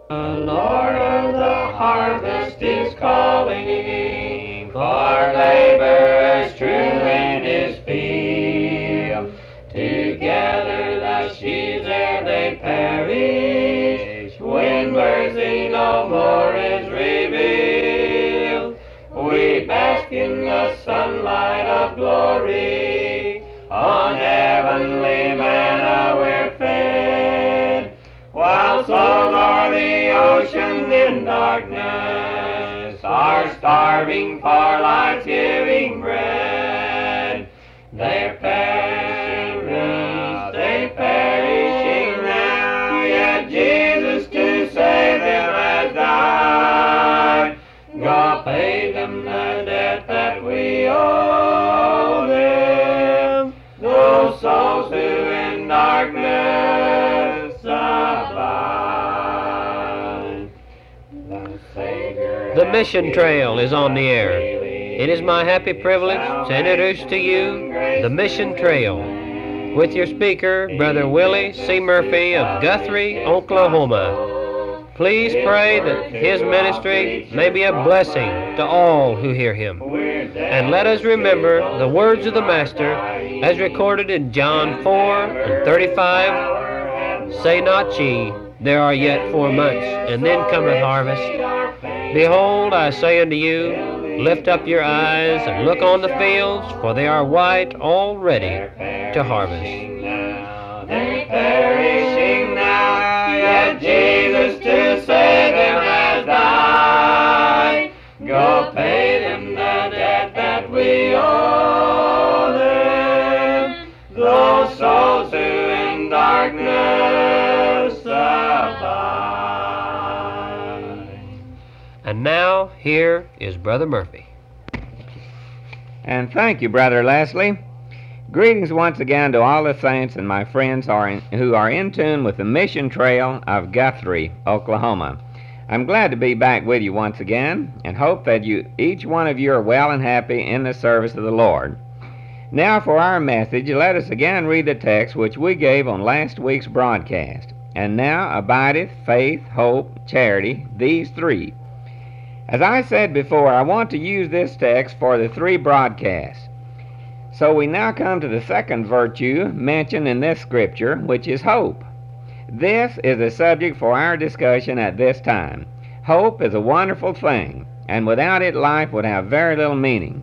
The Lord of the harvest is calling for laborers true in his field. Together the sheaves ere they perish, when mercy no more is revealed. We bask in the sunlight of glory, on heavenly manna we're fed, while souls o'er the ocean in darkness are starving for life-giving bread. They're perishing now, yet Jesus to save them has died. God paid them the debt that we owe them, those souls who in darkness abide. The Mission Trail is on the air. It is my happy privilege to introduce to you the Mission Trail with your speaker, Brother Willie C. Murphy of Guthrie, Oklahoma. Please pray that his ministry may be a blessing to all who hear him. And let us remember the words of the Master as recorded in John 4:35. Say not ye, there are yet 4 months, and then cometh harvest. Behold, I say unto you, lift up your eyes and look on the fields, for they are white already to harvest. They're perishing now, yet Jesus to save them has died. Go pay them the debt that we owe them, those souls who in darkness abide. And now, here is Brother Murphy. And thank you, Brother Leslie. Greetings once again to all the saints and my friends who are in tune with the Mission Trail of Guthrie, Oklahoma. I'm glad to be back with you once again and hope that each one of you are well and happy in the service of the Lord. Now for our message, let us again read the text which we gave on last week's broadcast. And now abideth faith, hope, charity, these three. As I said before, I want to use this text for the 3 broadcasts. So we now come to the second virtue mentioned in this scripture, which is hope. This is the subject for our discussion at this time. Hope is a wonderful thing, and without it life would have very little meaning.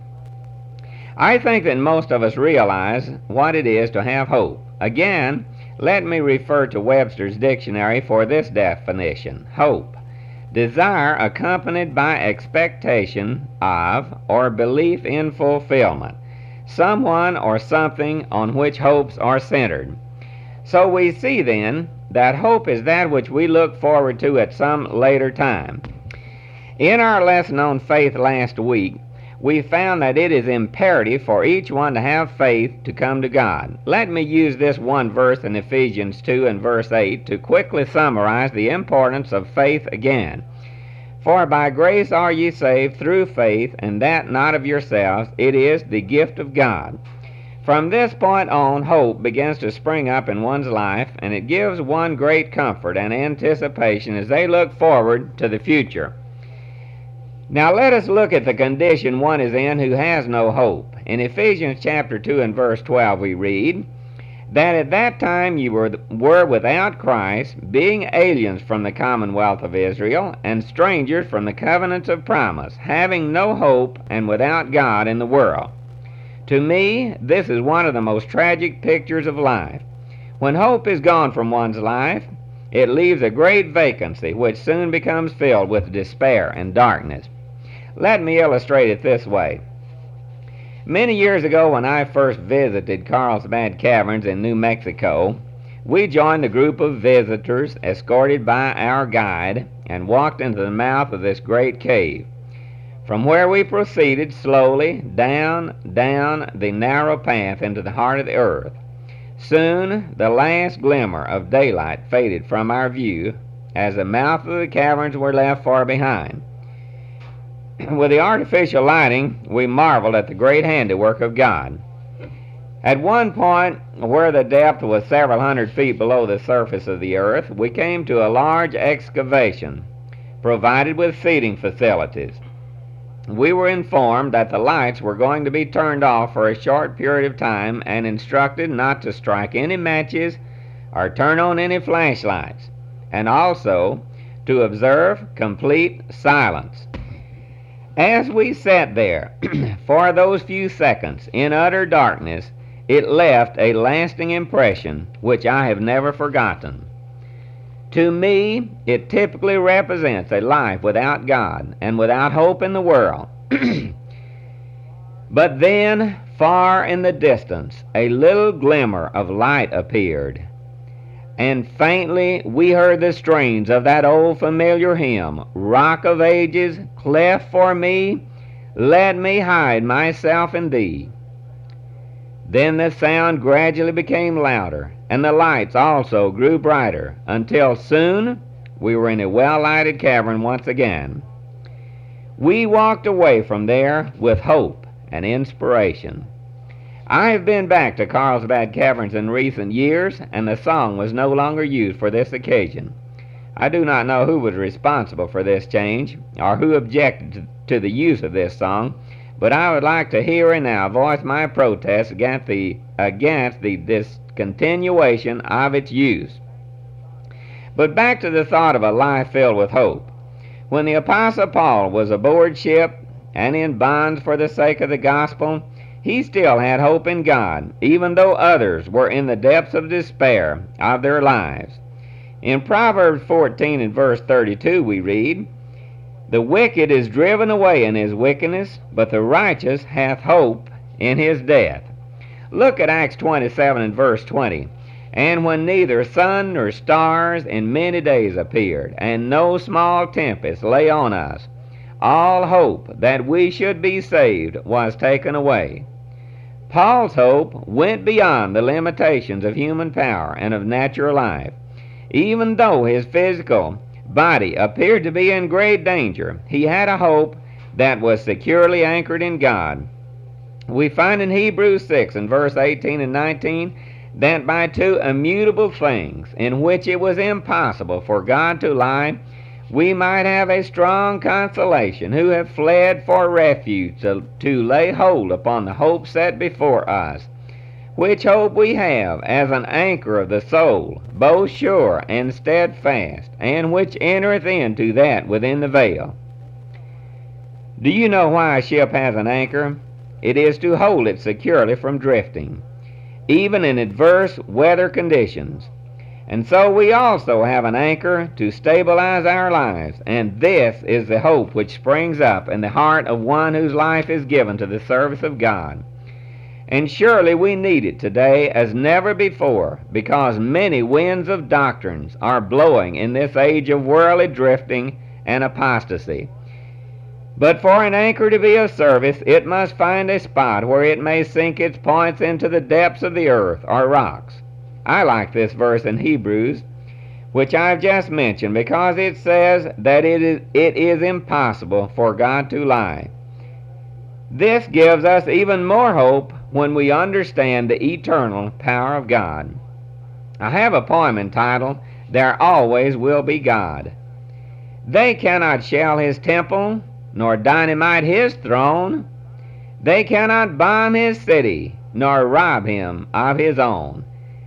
I think that most of us realize what it is to have hope. Again, let me refer to Webster's dictionary for this definition. Hope: desire accompanied by expectation of or belief in fulfillment. Someone or something on which hopes are centered. So we see then that hope is that which we look forward to at some later time. In our lesson on faith last week, we found that it is imperative for each one to have faith to come to God. Let me use this one verse in Ephesians 2 and verse 8 to quickly summarize the importance of faith again. For by grace are ye saved through faith, and that not of yourselves, it is the gift of God. From this point on, hope begins to spring up in one's life, and it gives one great comfort and anticipation as they look forward to the future. Now let us look at the condition one is in who has no hope. In Ephesians chapter 2 and verse 12 we read, that at that time you were without Christ, being aliens from the commonwealth of Israel, and strangers from the covenants of promise, having no hope and without God in the world. To me, this is one of the most tragic pictures of life. When hope is gone from one's life, it leaves a great vacancy which soon becomes filled with despair and darkness. Let me illustrate it this way. Many years ago, when I first visited Carlsbad Caverns in New Mexico, we joined a group of visitors escorted by our guide and walked into the mouth of this great cave, from where we proceeded slowly down the narrow path into the heart of the earth. Soon the last glimmer of daylight faded from our view as the mouth of the caverns were left far behind. With the artificial lighting, we marveled at the great handiwork of God. At one point, where the depth was several hundred feet below the surface of the earth, we came to a large excavation provided with feeding facilities. We were informed that the lights were going to be turned off for a short period of time and instructed not to strike any matches or turn on any flashlights, and also to observe complete silence. As we sat there for those few seconds in utter darkness, it left a lasting impression which I have never forgotten. To me, it typically represents a life without God and without hope in the world. But then, far in the distance, a little glimmer of light appeared, and faintly we heard the strains of that old familiar hymn, Rock of Ages, cleft for me, let me hide myself in thee. Then the sound gradually became louder, and the lights also grew brighter, until soon we were in a well-lighted cavern once again. We walked away from there with hope and inspiration. I have been back to Carlsbad Caverns in recent years, and the song was no longer used for this occasion. I do not know who was responsible for this change, or who objected to the use of this song, but I would like to here and now voice my protest against the discontinuation of its use. But back to the thought of a life filled with hope. When the Apostle Paul was aboard ship and in bonds for the sake of the gospel, he still had hope in God, even though others were in the depths of despair of their lives. In Proverbs 14 and verse 32 we read, "The wicked is driven away in his wickedness, but the righteous hath hope in his death." Look at Acts 27 and verse 20. "And when neither sun nor stars in many days appeared, and no small tempest lay on us, all hope that we should be saved was taken away." Paul's hope went beyond the limitations of human power and of natural life. Even though his physical body appeared to be in great danger, he had a hope that was securely anchored in God. We find in Hebrews 6 and verse 18 and 19 that by two immutable things in which it was impossible for God to lie, we might have a strong consolation who have fled for refuge to lay hold upon the hope set before us, which hope we have as an anchor of the soul, both sure and steadfast, and which entereth into that within the veil. Do you know why a ship has an anchor? It is to hold it securely from drifting, even in adverse weather conditions. And so we also have an anchor to stabilize our lives, and this is the hope which springs up in the heart of one whose life is given to the service of God. And surely we need it today as never before, because many winds of doctrines are blowing in this age of worldly drifting and apostasy. But for an anchor to be of service, it must find a spot where it may sink its points into the depths of the earth or rocks. I like this verse in Hebrews, which I've just mentioned, because it says that it is impossible for God to lie. This gives us even more hope when we understand the eternal power of God. I have a poem entitled, "There Always Will Be God." They cannot shell his temple, nor dynamite his throne. They cannot bomb his city, nor rob him of his own.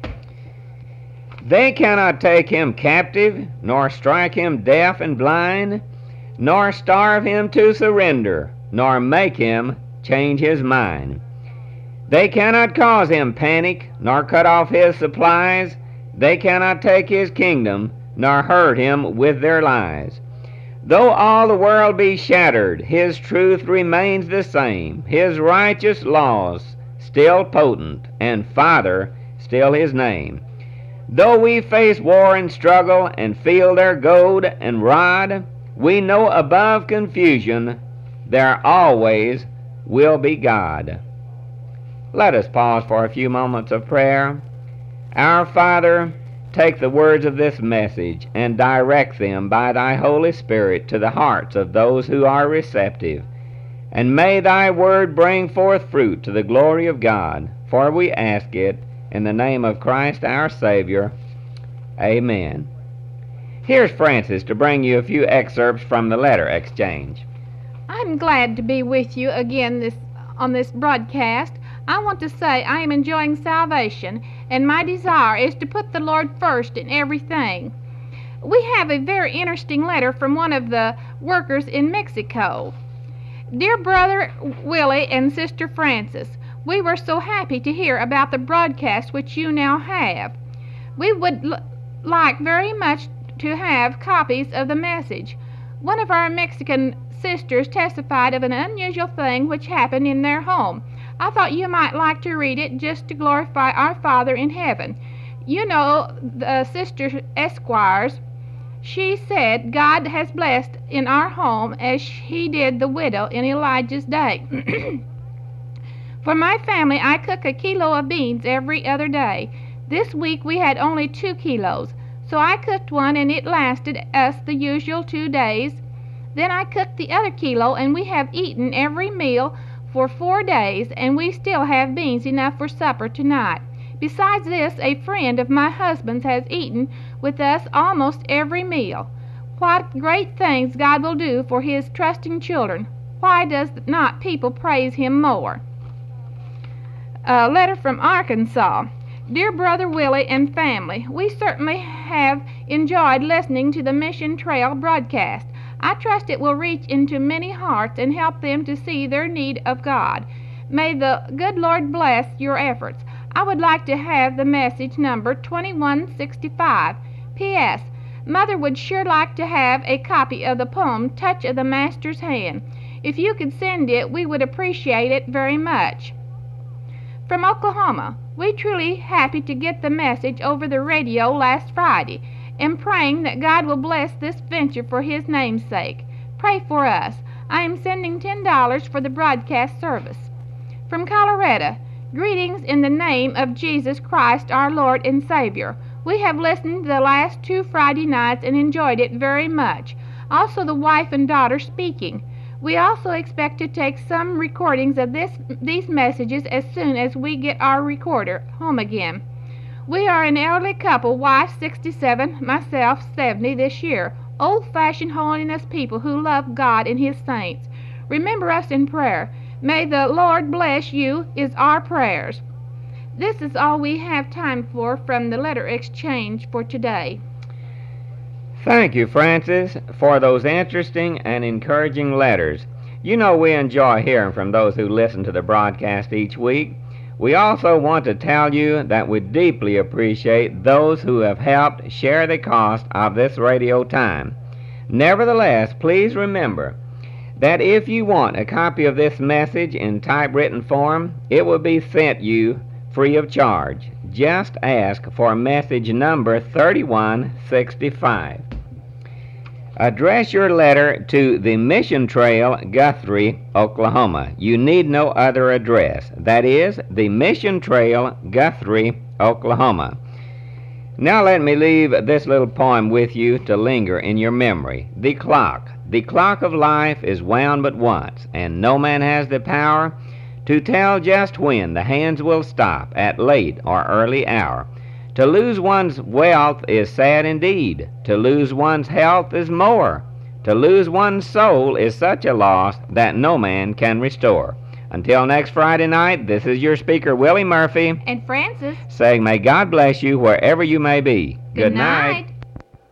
They cannot take him captive, nor strike him deaf and blind, nor starve him to surrender, nor make him change his mind. They cannot cause him panic, nor cut off his supplies. They cannot take his kingdom, nor hurt him with their lies. Though all the world be shattered, his truth remains the same, his righteous laws still potent, and Father still his name. Though we face war and struggle and feel their goad and rod, we know above confusion there always will be God. Let us pause for a few moments of prayer. Our Father, take the words of this message and direct them by thy Holy Spirit to the hearts of those who are receptive, and may thy word bring forth fruit to the glory of God. for we ask it in the name of Christ our Savior. Amen. Here's Frances to bring you a few excerpts from the letter exchange. I'm glad to be with you again on this broadcast. I want to say I am enjoying salvation, and my desire is to put the Lord first in everything. We have a very interesting letter from one of the workers in Mexico. Dear Brother Willie and Sister Frances, we were so happy to hear about the broadcast which you now have. We would like very much to have copies of the message. One of our Mexican sisters testified of an unusual thing which happened in their home. I thought you might like to read it just to glorify our Father in heaven. You know the Sister Esquires. She said God has blessed in our home as he did the widow in Elijah's day. For my family, I cook a kilo of beans every other day. This week we had only 2 kilos, so I cooked one and it lasted us the usual 2 days. Then I cooked the other kilo and we have eaten every meal for 4 days, and we still have beans enough for supper tonight. Besides this, a friend of my husband's has eaten with us almost every meal. What great things God will do for his trusting children. Why does not people praise him more? A letter from Arkansas. Dear Brother Willie and family, we certainly have enjoyed listening to the Mission Trail broadcast. I trust it will reach into many hearts and help them to see their need of God. May the good Lord bless your efforts. I would like to have the message number 2165. P.S. Mother would sure like to have a copy of the poem Touch of the Master's Hand. If you could send it, we would appreciate it very much. From Oklahoma, we truly happy to get the message over the radio last Friday, and praying that God will bless this venture for his name's sake. Pray for us. I am sending $10 for the broadcast service. From Colorado, greetings in the name of Jesus Christ, our Lord and Savior. We have listened to the last 2 Friday nights and enjoyed it very much. Also the wife and daughter speaking. We also expect to take some recordings of these messages as soon as we get our recorder home again. We are an elderly couple, wife 67, myself 70 this year, old-fashioned holiness people who love God and his saints. Remember us in prayer. May the Lord bless you is our prayers. This is all we have time for from the letter exchange for today. Thank you, Frances, for those interesting and encouraging letters. You know we enjoy hearing from those who listen to the broadcast each week. We also want to tell you that we deeply appreciate those who have helped share the cost of this radio time. Nevertheless, please remember that if you want a copy of this message in typewritten form, it will be sent you free of charge. Just ask for message number 3165. Address your letter to the Mission Trail, Guthrie, Oklahoma. You need no other address. That is, the Mission Trail, Guthrie, Oklahoma. Now let me leave this little poem with you to linger in your memory. The clock of life is wound but once, and no man has the power to tell just when the hands will stop at late or early hour. To lose one's wealth is sad indeed. To lose one's health is more. To lose one's soul is such a loss that no man can restore. Until next Friday night, this is your speaker, Willie Murphy, And Frances, saying may God bless you wherever you may be. good night.